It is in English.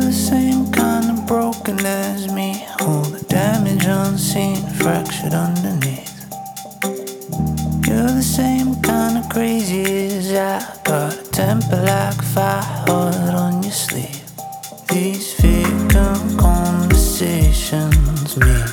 the same kind of broken as me. All the damage unseen, fractured underneath. You're the same kind of crazy as I. Got a temper like fire, hard on your sleeve. These vacant conversations, me